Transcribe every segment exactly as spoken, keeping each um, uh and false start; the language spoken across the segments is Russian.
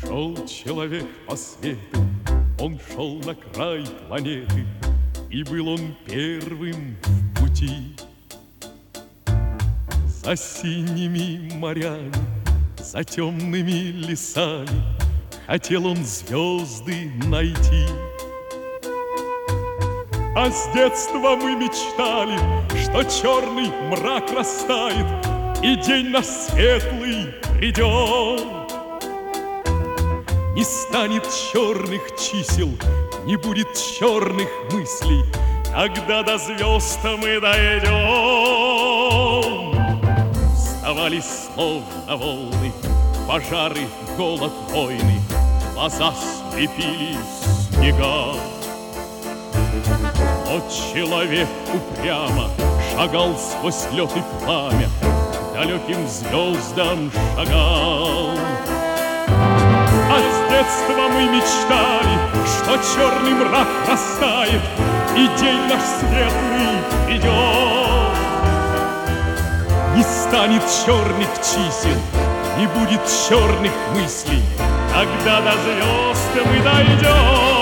Шел человек по свету, он шел на край планеты, и был он первым в пути. За синими морями, за темными лесами хотел он звезды найти. А с детства мы мечтали, что черный мрак растает, и день наш светлый придет. Не станет черных чисел, не будет черных мыслей, когда до звезд мы дойдем. Вставали словно волны, пожары, голод, войны, глаза слепили снега. Но человек упрямо шагал сквозь лед и пламя, к далеким звездам шагал. А с детства мы мечтали, что черный мрак растает, и день наш светлый придет. Не станет черных чисел, не будет черных мыслей, когда до звезд мы дойдем.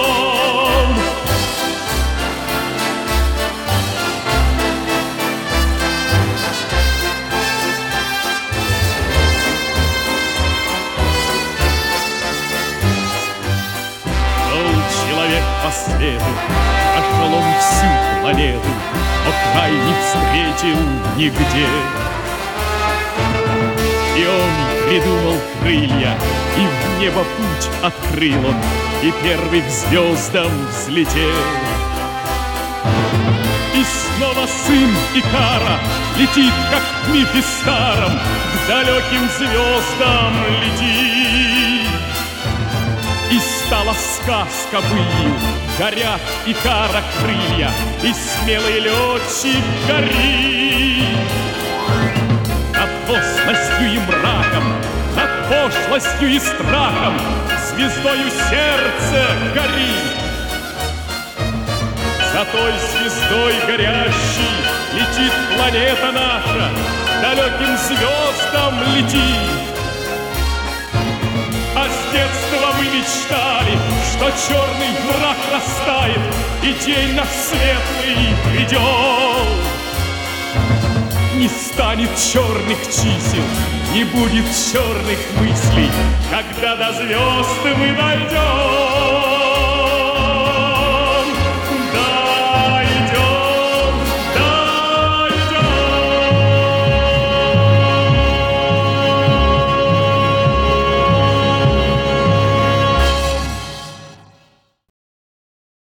По свету прошел он всю планету, но край не встретил нигде. И он придумал крылья, и в небо путь открыл он, и первый к звездам взлетел. И снова сын Икара летит, как в мифе старом, к далеким звездам летит. И стала сказка былью, горят Икара крылья, и смелый летчик горит. Над постностью и мраком, над пошлостью и страхом звездою сердце горит. За той звездой горящей летит планета наша, к далеким звездам летит. А с детства мы мечтали, что черный мрак растает, и день наш светлый придет. Не станет черных чисел, не будет черных мыслей, когда до звезд мы дойдем.